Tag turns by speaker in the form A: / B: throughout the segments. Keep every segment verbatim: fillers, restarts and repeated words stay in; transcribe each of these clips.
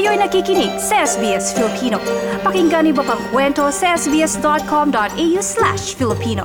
A: Kayo'y nakikinig sa S B S Filipino. Pakinggan niyo pa ang kwento sa sbs.com.au slash Filipino.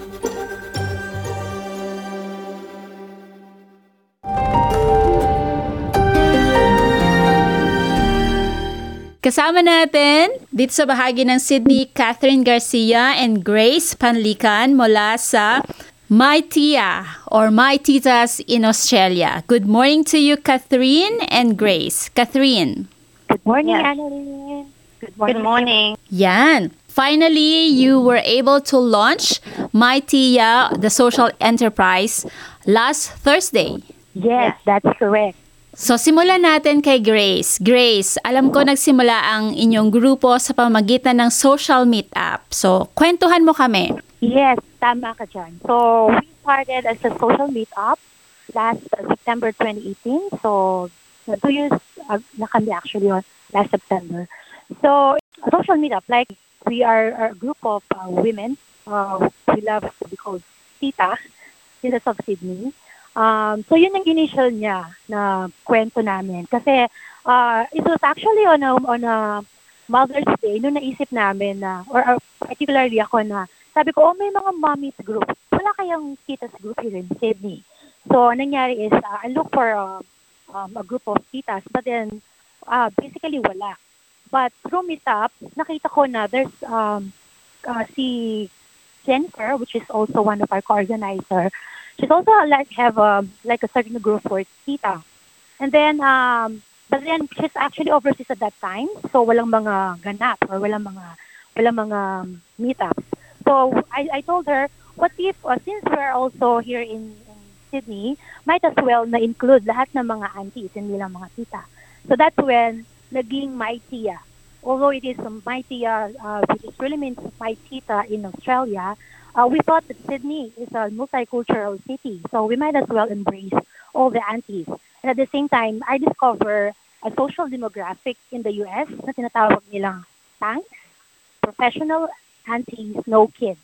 A: Kasama natin dito sa bahagi ng Sydney, Catherine Garcia and Grace Panlican mula sa My Tia or My Titas in Australia. Good morning to you, Catherine and Grace. Catherine.
B: Good morning,
C: Yes.
B: Annalyn. Good morning.
C: Good morning.
A: Yan. Finally, you were able to launch My Tia, the social enterprise, last Thursday.
B: Yes, that's correct.
A: So, simulan natin kay Grace. Grace, alam ko nagsimula ang inyong grupo sa pamamagitan ng social meetup. So, kwentuhan mo kami.
B: Yes, tama ka dyan. So, we started as a social meetup last uh, September twenty eighteen. So, uh, two years uh, na kami actually on last September. So, a social meetup, like we are a group of uh, women. Uh, we love to be called Tita, Titas of Sydney. Um, so, yun ang initial niya na kwento namin. Kasi, uh, it was actually on a, on a Mother's Day, nung naisip namin na, or, or particularly ako na, sabi ko, oh, may mga mommies group. Wala kayang titas group here in Sydney. So, nangyari is, uh, I look for uh, um, a group of titas, but then, uh, basically, wala. But through Meetup, nakita ko na there's um, uh, si Jennifer, which is also one of our co-organizer. She's also like have a, like a certain group for tita. And then, um, but then she's actually overseas at that time. So, walang mga ganap or walang mga, walang mga um, meetups. So, I, I told her, what if, uh, since we're also here in, in Sydney, might as well na include lahat ng mga aunties, hindi lang mga tita. So, that's when naging My Tia. Although it is um, My Tia, uh, which is really means My Tita in Australia, uh, we thought that Sydney is a multicultural city. So, we might as well embrace all the aunties. And at the same time, I discover a social demographic in the U S na tinatawag nilang tanks, professional aunties, no kids.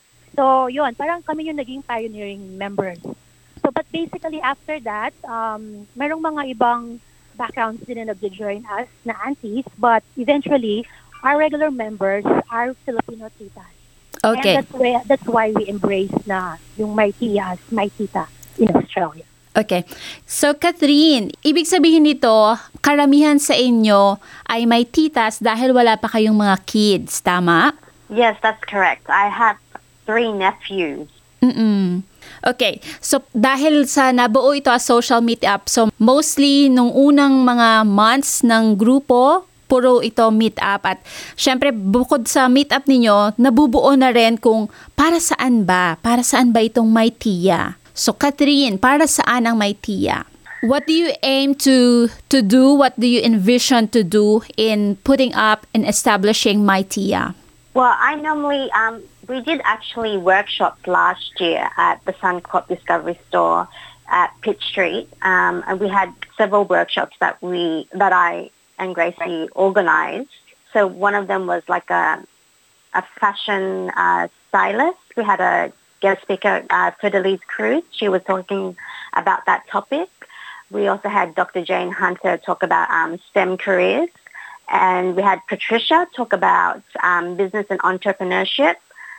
B: So, yun, parang kami yung naging pioneering members. So, but basically after that, um, merong mga ibang backgrounds din na nag-join us na aunties, but eventually, our regular members are Filipino titas.
A: Okay.
B: And that's why, that's why we embrace na yung My Tias, My Tita in Australia.
A: Okay. So, Catherine, ibig sabihin nito, karamihan sa inyo ay may titas dahil wala pa kayong mga kids, tama?
C: Yes, that's correct. I have three nephews.
A: Mm-mm. Okay. So, dahil sa nabuo ito as social meetup, so mostly nung unang mga months ng grupo, puro ito meetup. At syempre, bukod sa meetup ninyo, nabubuo na rin kung para saan ba? Para saan ba itong My Tia? So, Catherine, para saan ang My Tia? What do you aim to to do? What do you envision to do in putting up and establishing My Tia?
C: Well, I normally, um, we did actually workshops last year at the Suncorp Discovery Store at Pitt Street. Um, and we had several workshops that we, that I and Gracie organized. So one of them was like a, a fashion uh, stylist. We had a guest speaker, uh, Fidelise Cruz. She was talking about that topic. We also had Doctor Jane Hunter talk about um, STEM careers. And we had Patricia talk about um, business and entrepreneurship.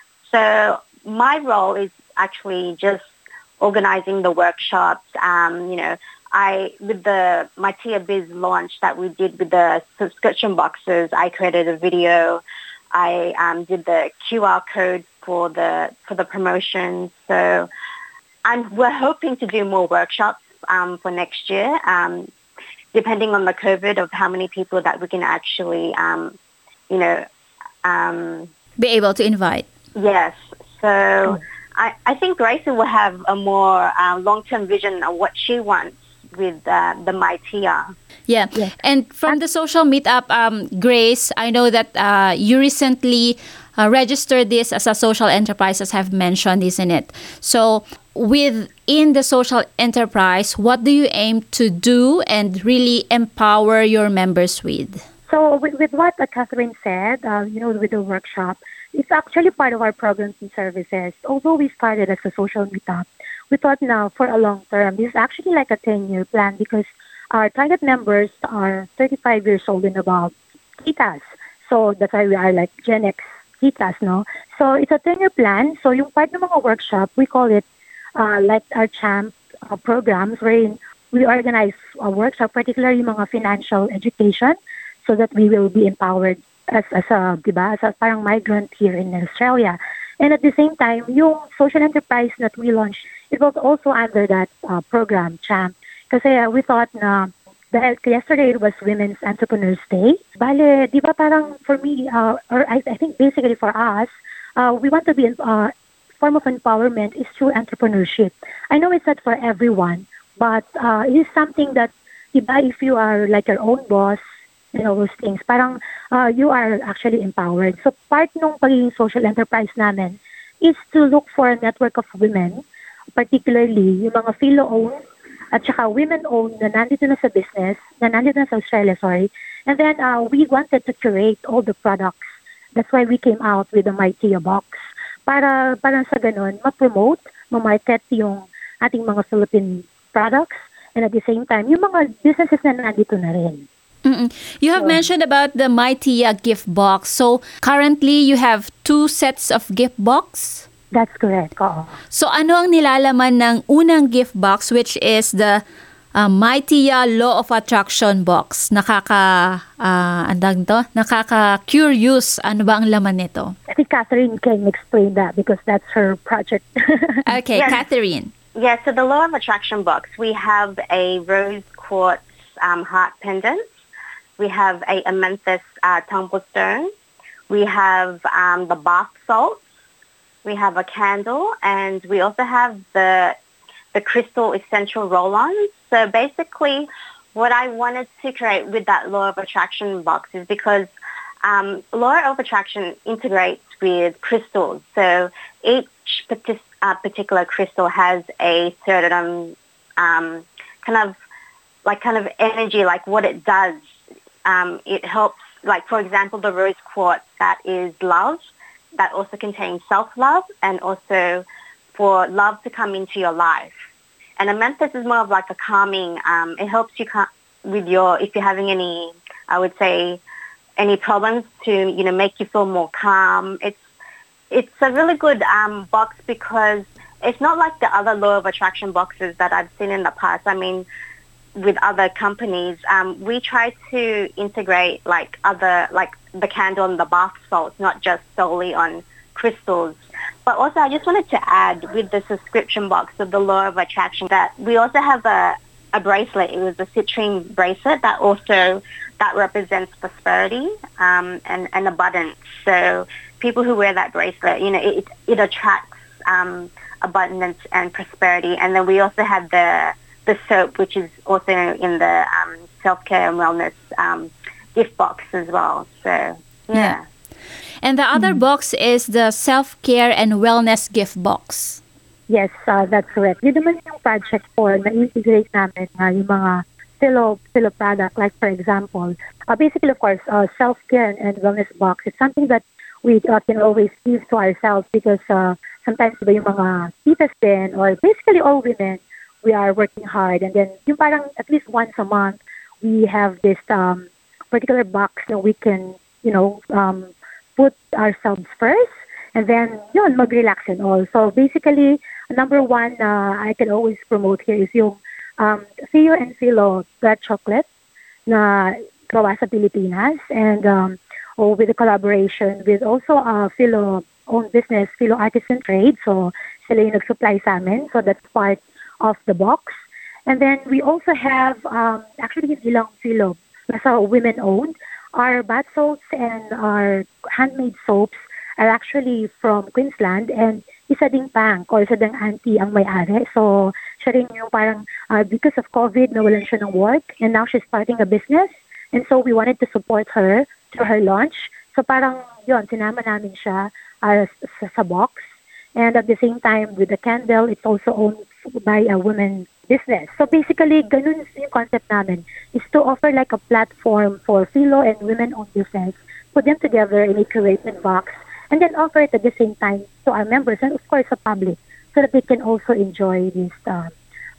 C: So my role is actually just organizing the workshops. Um, you know, I with the My Tia Biz launch that we did with the subscription boxes, I created a video. I um, did the Q R code for the for the promotion. So I'm, we're hoping to do more workshops um, for next year. Um, depending on the COVID of how many people that we can actually, um, you know, um,
A: Be able to invite.
C: yes. So I, I think Gracie will have a more uh, long-term vision of what she wants with uh, the My Tia.
A: Yeah.
B: Yes.
A: And from the social meetup, um, Grace, I know that uh, you recently uh, registered this as a social enterprise, as I've mentioned, isn't it? So within the social enterprise, what do you aim to do and really empower your members with?
B: So with, with what uh, Catherine said, uh, you know, with the workshop, it's actually part of our programs and services. Although we started as a social meetup, we thought now for a long term, this is actually like a ten-year plan because our target members are thirty-five years old and above, titas. So that's why we are like Gen X titas, no? So it's a ten-year plan. So yung part ng mga workshop, we call it uh, like our CHAMP uh, programs, wherein we organize a workshop, particularly yung mga financial education, so that we will be empowered as, as a, diba, as a parang migrant here in Australia. And at the same time, yung social enterprise that we launched, it was also under that uh, program, CHAMP. Kasi uh, we thought na, dahil yesterday it was Women's Entrepreneurs Day, bale, di ba parang for me, uh, or I, I think basically for us, uh, we want to be, uh, form of empowerment is through entrepreneurship. I know it's not for everyone, but uh, it is something that, di ba, if you are like your own boss, you know, those things, parang uh, you are actually empowered. So part ng pagiging social enterprise namin is to look for a network of women, particularly yung mga philo-owned at saka women-owned na nandito na sa business, na nandito na sa Australia, sorry. And then uh, we wanted to curate all the products. That's why we came out with the Mightia box. Para, para sa ganun, ma-promote, ma-market yung ating mga Philippine products, and at the same time, yung mga businesses na nandito na rin.
A: Mm-mm. You have mentioned about the Mightia gift box. So currently, you have two sets of gift box?
B: That's correct. Oo.
A: So ano ang nilalaman ng unang gift box, which is the uh, Mightia Law of Attraction box? Nakaka, uh, andang to? Nakaka-curious. Ano ba ang laman nito?
B: I think Catherine can explain that because that's her project.
A: Okay,
C: Yes.
A: Catherine.
C: Yeah, so the Law of Attraction box, we have a rose quartz um, heart pendant. We have a amethyst uh, tumble stone. We have um, the bath salts. We have a candle, and we also have the the crystal essential roll-ons. So basically, what I wanted to create with that Law of Attraction box is because um, Law of Attraction integrates with crystals. So each partic- uh, particular crystal has a certain um, kind of like kind of energy, like what it does. Um, it helps, like for example, the rose quartz that is love. That also contains self-love and also for love to come into your life. And amethyst is more of like a calming. Um, it helps you cal- with your, if you're having any, I would say, any problems to, you know, make you feel more calm. It's it's a really good um, box because it's not like the other Law of Attraction boxes that I've seen in the past. I mean, with other companies, um, we try to integrate like other, like the candle and the bath salts, not just solely on crystals. But also I just wanted to add with the subscription box of the Law of Attraction that we also have a, a bracelet. It was a citrine bracelet that also, that represents prosperity um, and, and abundance. So people who wear that bracelet, you know, it, it attracts um, abundance and prosperity. And then we also have the the soap, which is also in the um, self-care and wellness um, gift box as well. So, yeah.
A: Yeah. And the other box is the self-care and wellness gift box.
B: Yes, uh, that's correct. Yun naman yung project for na-integrate namin uh, yung mga philo, philo product. Like for example, uh, basically of course, uh, self-care and, and wellness box is something that we uh, can always give to ourselves because uh, sometimes diba, yung mga titas din or basically all women, we are working hard, and then yung parang at least once a month we have this um, particular box that we can, you know, um, put ourselves first, and then yun mag-relax and all. So basically, number one uh, I can always promote here is yung um, Theo and Philo Black Chocolate na gawa sa Pilipinas, and um, oh, with a collaboration with also uh, Philo own business, Philo Artisan Trade. So sila yung nag-supply sa amin. So that's part of the box. And then we also have, um, actually, ilang Philo, nasa women-owned. Our bath salts and our handmade soaps are actually from Queensland, and isa ding pang or isa ding auntie ang may-ari. So, siya rin yung parang, uh, because of COVID, nawalan siya ng work, and now she's starting a business. And so, we wanted to support her through her launch. So, parang, yun, sinama namin siya uh, sa, sa box. And at the same time, with the candle, it's also owned by a woman business. So basically, ganun yung concept namin, is to offer like a platform for Philo and women-owned business, put them together in a curated box, and then offer it at the same time to our members and of course the public, so that they can also enjoy this uh,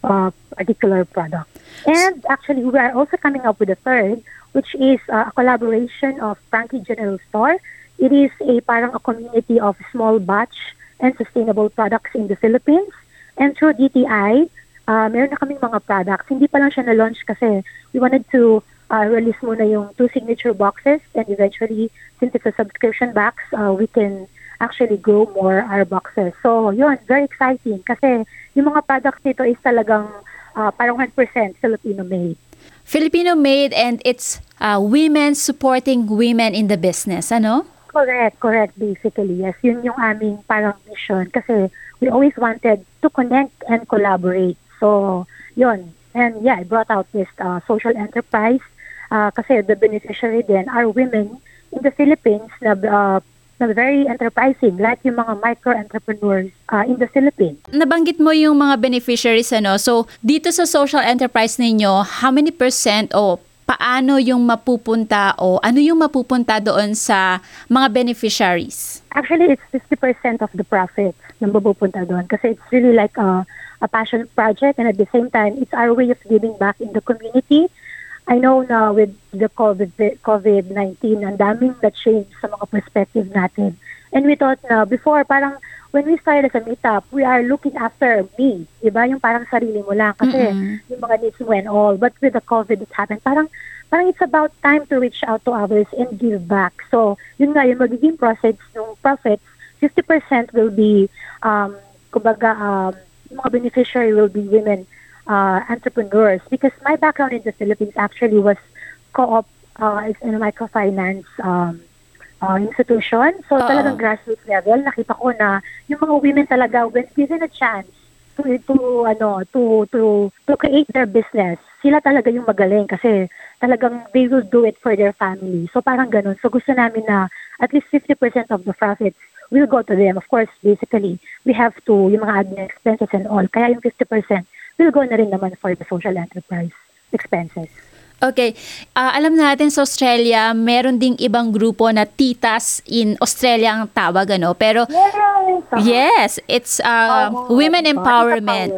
B: uh, particular product. And actually, we are also coming up with a third, which is uh, a collaboration of Frankie General Store. It is a parang a community of small batch and sustainable products in the Philippines. And through D T I, uh, meron na kaming mga products. Hindi pa lang siya na-launch kasi we wanted to uh, release muna yung two signature boxes, and eventually, since it's a subscription box, uh, we can actually grow more our boxes. So, yun, very exciting kasi yung mga products nito is talagang uh, parang one hundred percent Filipino-made.
A: Filipino-made, and it's uh, women supporting women in the business, ano?
B: Correct, correct, basically. Yes, yun yung aming parang mission kasi we always wanted to connect and collaborate. So, yun. And yeah, I brought out this uh, social enterprise uh, kasi the beneficiary then are women in the Philippines na uh, na very enterprising, like yung mga micro-entrepreneurs uh, in the Philippines.
A: Nabanggit mo yung mga beneficiaries, ano? So, dito sa social enterprise ninyo, how many percent o paano yung mapupunta o ano yung mapupunta doon sa mga beneficiaries?
B: Actually, it's fifty percent of the profits na mapupunta doon kasi it's really like a, a passion project, and at the same time, it's our way of giving back in the community. I know na with the COVID, COVID nineteen, ang daming na-change sa mga perspective natin. And we thought na before, parang when we started as a meetup, we are looking after me. Diba? Yung parang sarili mo lang. Kasi mm-hmm. yung mga needs mo and all. But with the COVID, it happened. Parang, parang it's about time to reach out to others and give back. So, yun nga, yung magiging profits, yung profits, fifty percent will be, um, kumbaga, um, yung mga beneficiary will be women Uh, entrepreneurs, because my background in the Philippines actually was co-op uh, in a microfinance um, uh, institution. So Uh-oh. Talagang grassroots level, nakita ko na yung mga women talaga, when given a chance to to ano to to to create their business, sila talaga yung magaling kasi talagang they will do it for their family. So parang ganun. So gusto namin na at least fifty percent of the profits will go to them. Of course, basically, we have to yung mga admin expenses and all. Kaya yung fifty percent will go na rin naman for the social enterprise expenses.
A: Okay. Uh, alam natin sa Australia, meron ding ibang grupo na Titas in Australia ang tawag, ano? Pero,
B: yes,
A: yes it's uh,
B: oh,
A: women empowerment.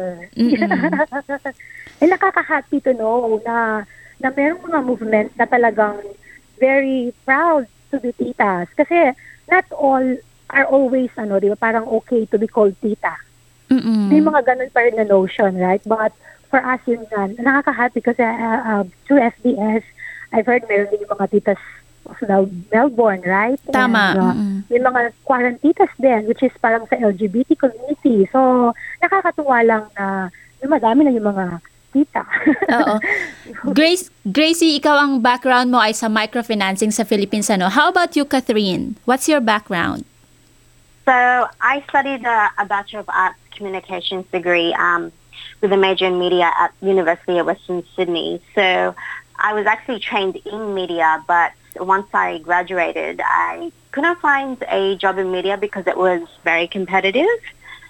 B: Eh, nakaka-happy to know na, na merong mga movements na talagang very proud to be Titas. Kasi not all are always, ano, di ba, parang okay to be called Tita.
A: Mm-mm.
B: May mga ganun pa rin na notion, right? But for us, yun yan. Nakaka-happy kasi uh, uh, through F B S, I've heard meron din yung mga titas of Mel- Melbourne, right?
A: Tama.
B: And, uh, may mga quarantitas din, which is parang sa L G B T community. So, nakakatuwa lang na yung madami na yung mga tita.
A: Oo. Grace, Gracie, ikaw ang background mo ay sa microfinancing sa Philippines, ano? How about you, Catherine? What's your background?
C: So I studied a, a Bachelor of Arts Communications degree um, with a major in media at University of Western Sydney. So I was actually trained in media, but once I graduated, I couldn't find a job in media because it was very competitive.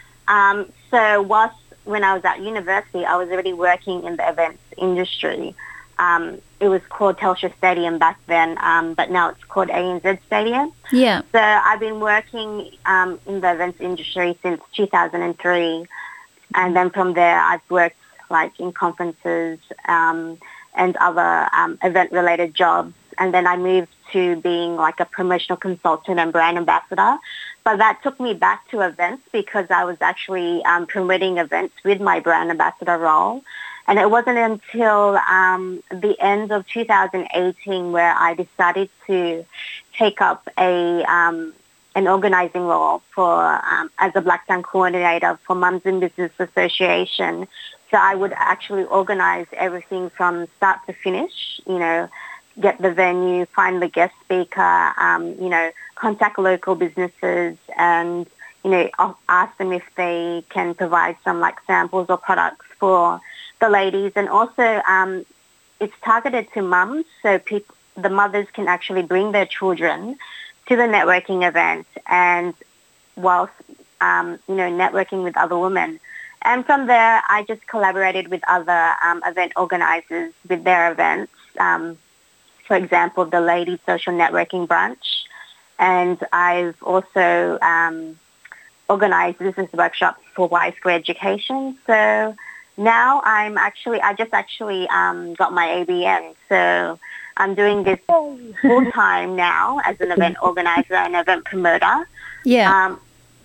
C: Um, so whilst when I was at university, I was already working in the events industry. Um, it was called Telstra Stadium back then, um, but now it's called A N Z Stadium.
A: Yeah.
C: So I've been working um, in the events industry since two thousand three, and then from there I've worked like in conferences um, and other um, event-related jobs, and then I moved to being like a promotional consultant and brand ambassador. But that took me back to events because I was actually um, promoting events with my brand ambassador role. And it wasn't until um, the end of two thousand eighteen where I decided to take up a um, an organising role for um, as a Black Sun coordinator for Mums in Business Association. So I would actually organise everything from start to finish. You know, get the venue, find the guest speaker. Um, you know, contact local businesses, and you know, ask them if they can provide some like samples or products for the ladies. And also um, it's targeted to mums, so people, the mothers can actually bring their children to the networking event and whilst, um, you know, networking with other women. And from there, I just collaborated with other um, event organisers with their events. Um, for example, the Ladies Social Networking Brunch. And I've also um, organised business workshops for Y Square Education. So now I'm actually, I just actually um, got my A B N. So I'm doing this full time now as an event organizer and event promoter.
A: Yeah.
C: Um,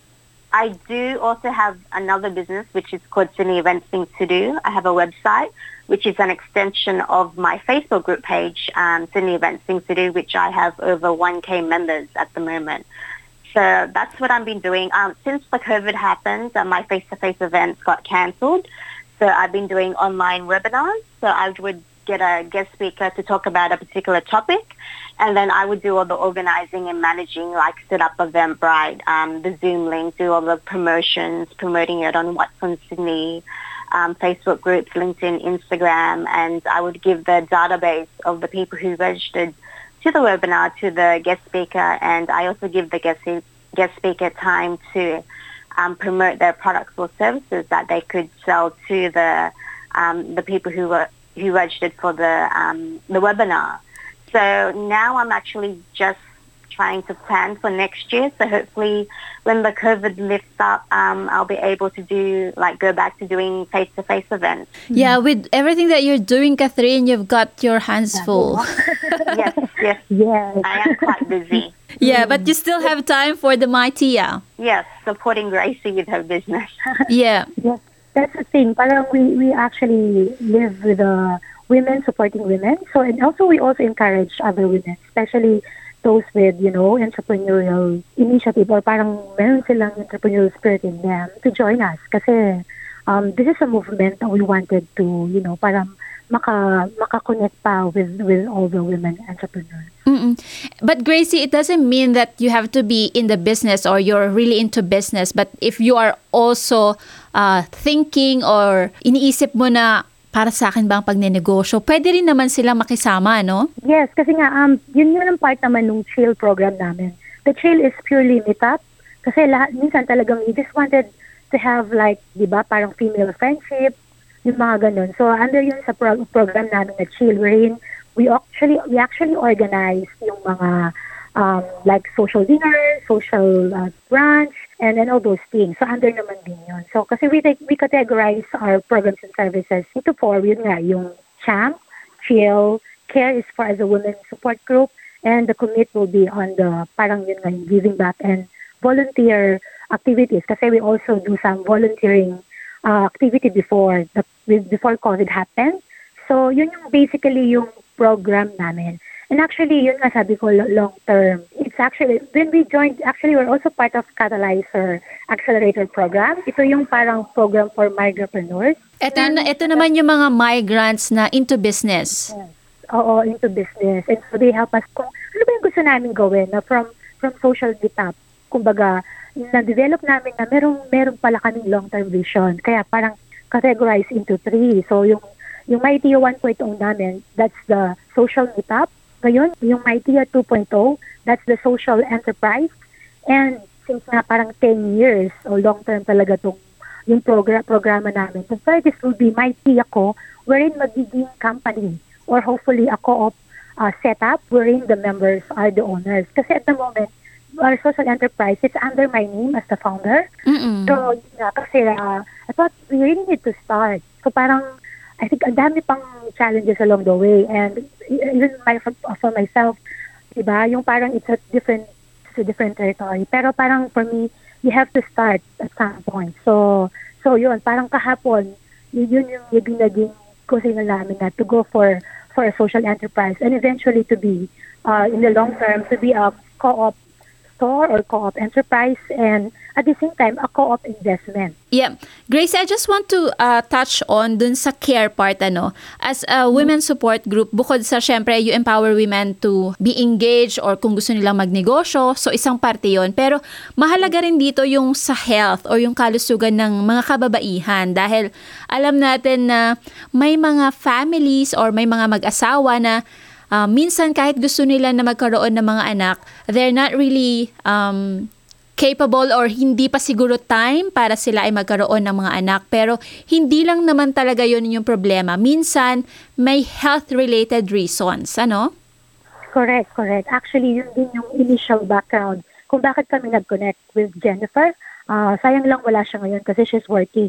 C: I do also have another business which is called Sydney Events Things to Do. I have a website which is an extension of my Facebook group page, um, Sydney Events Things to Do, which I have over one K members at the moment. So that's what I've been doing. Um, since the COVID happened, uh, my face-to-face events got cancelled. So I've been doing online webinars. So I would get a guest speaker to talk about a particular topic, and then I would do all the organizing and managing, like set up Eventbrite, um, the Zoom link, do all the promotions, promoting it on What's on Sydney, um, Facebook groups, LinkedIn, Instagram, and I would give the database of the people who registered to the webinar to the guest speaker, and I also give the guest guest speaker time to um, promote their products or services that they could sell to the um, the people who were who registered for the um, the webinar. So now I'm actually just trying to plan for next year. So hopefully when the COVID lifts up, um, I'll be able to do, like, go back to doing face-to-face events.
A: Yeah, with everything that you're doing, Catherine, you've got your hands full.
C: Yes, yes.
B: Yes.
C: I am quite busy.
A: Yeah, but you still have time for the Maitia.
C: Yes, supporting Gracie with her business.
A: Yeah.
B: Yes. That's the thing. Parang we, we actually live with uh, women supporting women. So, and also we also encourage other women, especially those with, you know, entrepreneurial initiative or parang meron silang entrepreneurial spirit in them to join us. Kasi um, this is a movement that we wanted to, you know, parang maka, maka-connect pa with, with all the women entrepreneurs.
A: Mm-mm. But Gracie, it doesn't mean that you have to be in the business or you're really into business. But if you are also uh, thinking or iniisip mo na para sa akin ba ang pagnenegosyo, pwede rin naman sila makisama, no?
B: Yes, kasi nga, um, yun yun ang part naman ng Chill program namin. The Chill is purely meetup. Kasi lahat, minsan talagang we just wanted to have like, di ba, parang female friendship, yung mga ganun. So, under yun sa pro- program namin na Chill, wherein we actually we actually organize yung mga um, like social dinner, social uh, brunch, and then all those things. So under naman din yun. So kasi we take, we categorize our programs and services into four. Yun nga, yung Champ, Chill, Care is for as a women support group, and the Commit will be on the parang yun nga, yung giving back and volunteer activities. Kasi we also do some volunteering uh, activity before the before COVID happened. So yun yung basically yung program namin. And actually, yun nga sabi ko, long term. It's actually, when we joined, actually, we're also part of Catalyzer Accelerator Program. Ito yung parang program for migrapreneurs.
A: Ito, na, ito naman yung mga migrants na into business.
B: Yes. Oo, into business. And so they help us kung ano ba yung gusto namin gawin na from from social meetup. Kumbaga, na-develop namin na merong, merong pala kaming long-term vision. Kaya parang categorize into three. So yung yung Maitia one point oh namin, that's the social meetup. Ngayon, yung Maitia two point oh, that's the social enterprise. And since nga parang ten years o long-term talaga itong yung program, programa namin, so far this will be Maitia Co, wherein magiging company or hopefully a co-op uh, setup wherein the members are the owners. Kasi at the moment, our social enterprise is under my name as the founder.
A: Mm-mm.
B: So, yeah, kasi uh, I thought we really need to start. So parang I think ang dami pang challenges along the way, and even my, for, for myself, diba, yung parang it's a different, it's a different territory. Pero parang for me, you have to start at some point. So, so yun, parang kahapon, yun, yun yung naging naging kusingan namin na to go for for a social enterprise and eventually to be, uh, in the long term, to be a co-op store or co-op enterprise, and at the same time, a co-op investment.
A: Yeah. Grace, I just want to uh, touch on dun sa care part, ano. As a women support group, bukod sa syempre, you empower women to be engaged or kung gusto nilang magnegosyo, so isang parte yon. Pero mahalaga rin dito yung sa health or yung kalusugan ng mga kababaihan dahil alam natin na may mga families or may mga mag-asawa na Uh, minsan kahit gusto nila na magkaroon ng mga anak, they're not really um, capable or hindi pa siguro time para sila ay magkaroon ng mga anak. Pero hindi lang naman talaga yun yung problema. Minsan may health-related reasons, ano?
B: Correct, correct. Actually, yun din yung initial background kung bakit kami nag-connect with Jennifer. Uh, sayang lang wala siya ngayon kasi she's working.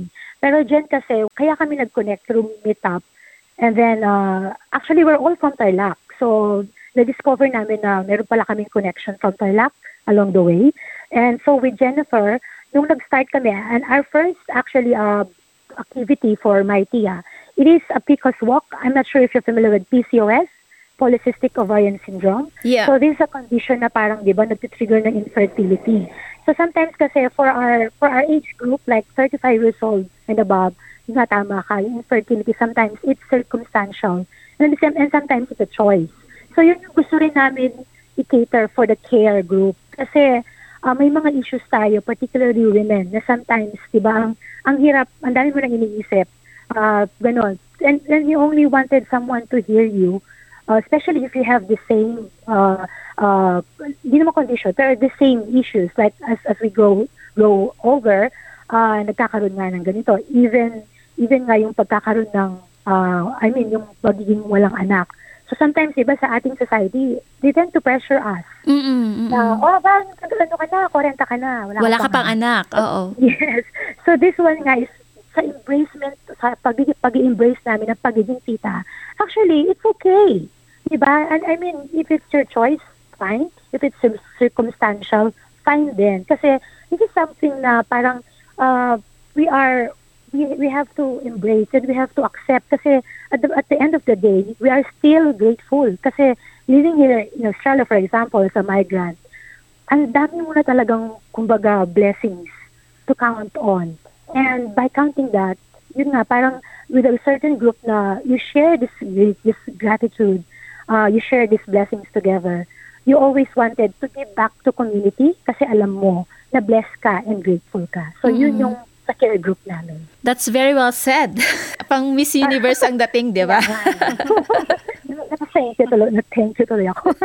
B: Pero dyan kasi, kaya kami nag-connect through Meetup. And then, uh, actually, we're all from Tarlac. So, na-discover namin na meron pala kaming connection from Tarlac along the way. And so, with Jennifer, nung nag-start kami, and our first, actually, uh, activity for my tia, it is a P C O S walk. I'm not sure if you're familiar with P C O S, Polycystic Ovarian Syndrome.
A: Yeah.
B: So this is a condition na parang, di ba, nag-trigger ng infertility. So sometimes kasi for our for our age group, like thirty-five years old and above, yung nga tama ka, yung infertility, sometimes it's circumstantial. And, and sometimes it's a choice. So yun yung gusto rin namin i-cater for the care group. Kasi uh, may mga issues tayo, particularly women, na sometimes, di ba, ang, ang hirap, ang dami mo nang iniisip, uh, ganon. And, and you only wanted someone to hear you, uh, especially if you have the same, uh, uh, hindi naman condition, pero the same issues, like as, as we go, go over, uh, nagkakaroon nga ng ganito. Even, even nga yung pagkakaroon ng, uh, I mean, yung pagiging walang anak. So sometimes, iba sa ating society, they tend to pressure us.
A: Mm-mm, mm-mm.
B: Na, oh, ba, ano ka na, forty ka na. Wala,
A: Wala ka
B: ka
A: pang anak. Oo.
B: Yes. So this one nga is, sa embracement, sa pag- pag-embrace namin ng pagiging tita, actually, it's okay. Diba? And I mean, if it's your choice, fine. If it's circumstantial, fine din. Kasi this is something na parang uh, we are, we we have to embrace it, we have to accept. Kasi at the, at the end of the day, we are still grateful. Kasi living here in Australia, for example, as a migrant, ang dami mo na talagang, kumbaga, blessings to count on. And by counting that, yun nga, parang with a certain group na you share this this gratitude, uh, you share these blessings together. You always wanted to give back to community kasi alam mo na blessed ka and grateful ka. So mm-hmm. yun yung sa care group namin.
A: That's very well said. Pang Miss Universe ang dating, di ba?
B: Thank you tuloy. Thank you tuloy ako.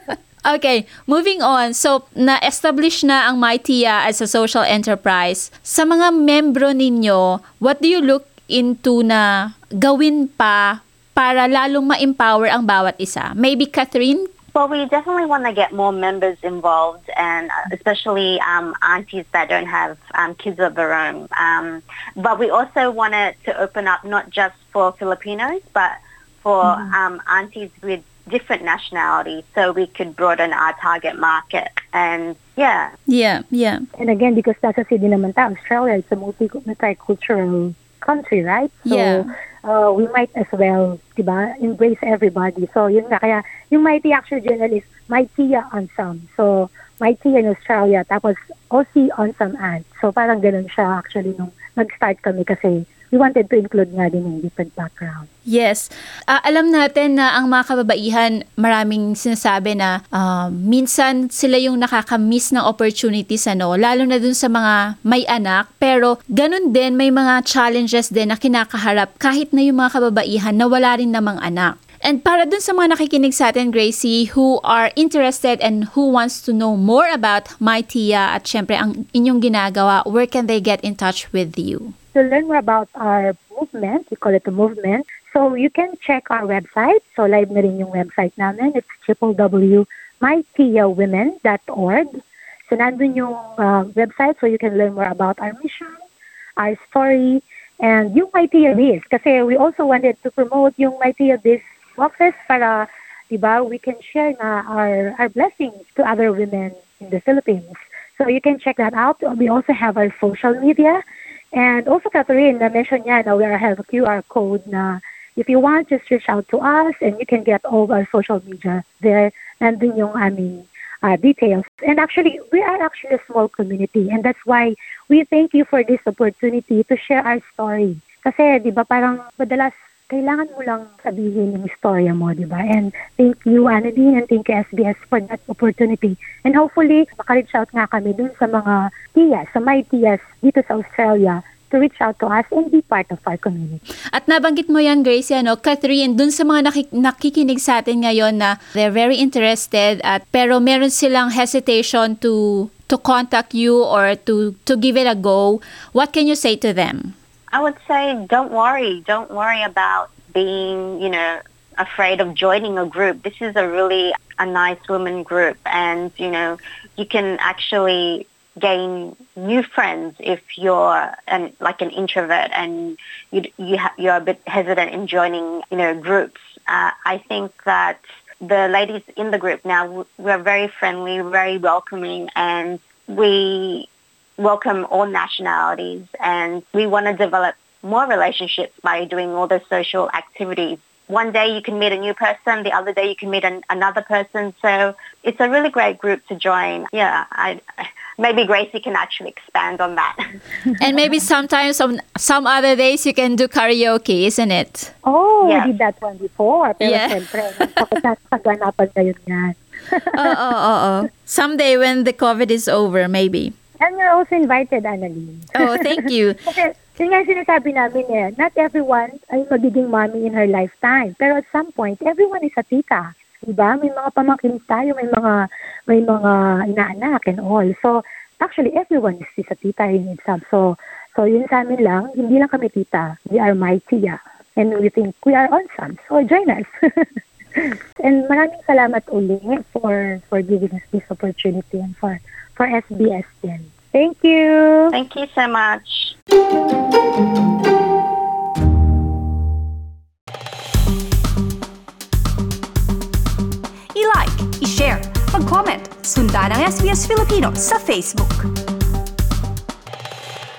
A: Okay, moving on. So, na-establish na ang MyTia as a social enterprise. Sa mga membro ninyo, what do you look into na gawin pa para lalong ma-empower ang bawat isa? Maybe Catherine?
C: Well, we definitely want to get more members involved, and especially um, aunties that don't have um, kids of their own. Um, but we also wanted to open up not just for Filipinos, but for mm-hmm. um, aunties with different nationalities, so we could broaden our target market. And yeah.
A: Yeah, yeah.
B: And again, because nasa Sydney naman tayo, Australia, it's a multi- multicultural country, right? So,
A: yeah.
B: uh, we might as well, diba, embrace everybody. So, yun nga, kaya, yung MyTia actually journal is MyTia Ensemble. So, MyTia in Australia, tapos Aussie Ensemble Aunt. So, parang ganun siya actually nung nag-start kami kasi we wanted to include nga din yung different background.
A: Yes. Uh, alam natin na ang mga kababaihan, maraming sinasabi na uh, minsan sila yung nakakamiss ng opportunities, ano, lalo na dun sa mga may anak. Pero ganun din, may mga challenges din na kinakaharap kahit na yung mga kababaihan na wala rin namang anak. And para dun sa mga nakikinig sa atin, Gracie, who are interested and who wants to know more about MyTia at syempre ang inyong ginagawa, where can they get in touch with you?
B: To learn more about our movement, we call it a movement, so you can check our website. So live na rin yung website namin. It's w w w dot my tia women dot org. So nandun yung uh, website so you can learn more about our mission, our story, and yung MyTia Biz. Kasi we also wanted to promote yung MyTia Biz office para, diba, we can share na our, our blessings to other women in the Philippines. So you can check that out. We also have our social media. And also, Catherine, na-mention niya na we have a Q R code na if you want, just reach out to us and you can get all our social media there. Nandun yung aming uh, details. And actually, we are actually a small community and that's why we thank you for this opportunity to share our story. Kasi, di ba, parang madalas kailangan mo lang sabihin yung istorya mo, di ba? And thank you, Annalyn, and thank you, S B S, for that opportunity. And hopefully, maka-reach out nga kami dun sa mga tiyas, sa MyTias dito sa Australia, to reach out to us and be part of our community.
A: At nabanggit mo yan, Gracie, ano, Catherine, dun sa mga nakik- nakikinig sa atin ngayon na they're very interested at pero meron silang hesitation to to contact you or to to give it a go, what can you say to them?
C: I would say don't worry. Don't worry about being, you know, afraid of joining a group. This is a really a nice women group and, you know, you can actually gain new friends if you're an, like an introvert and you you ha- you're a bit hesitant in joining, you know, groups. Uh, I think that the ladies in the group now, we're very friendly, very welcoming, and we welcome all nationalities, and we want to develop more relationships by doing all the social activities. One day you can meet a new person, the other day you can meet an, another person. So it's a really great group to join. Yeah, I, maybe Gracie can actually expand on that.
A: And maybe sometimes on some other days you can do karaoke, isn't it?
B: Oh,
C: Yeah.
B: we did that one before. Pero
A: Yeah.
B: siyempre, nakasaganapan ngayon yan.
A: Oh, oh, oh, oh. Someday when the COVID is over, maybe.
B: And you're also invited, Annalyn.
A: Oh, thank you.
B: Kasi, yun nga yung sinasabi namin eh, not everyone ay magiging mommy in her lifetime. Pero at some point, everyone is a tita. Diba? May mga pamangkin tayo, may mga, may mga inaanak and all. So, actually, everyone is, is a tita in itself. So, so yun sa amin lang, hindi lang kami tita. We are my tia. And we think we are awesome. So, join us. And maraming salamat uli for, for giving us this opportunity and for, for S B S din. Thank you.
C: Thank you so much.
D: I-like, i-share, mag-comment, sundan ang S B S Filipino sa Facebook.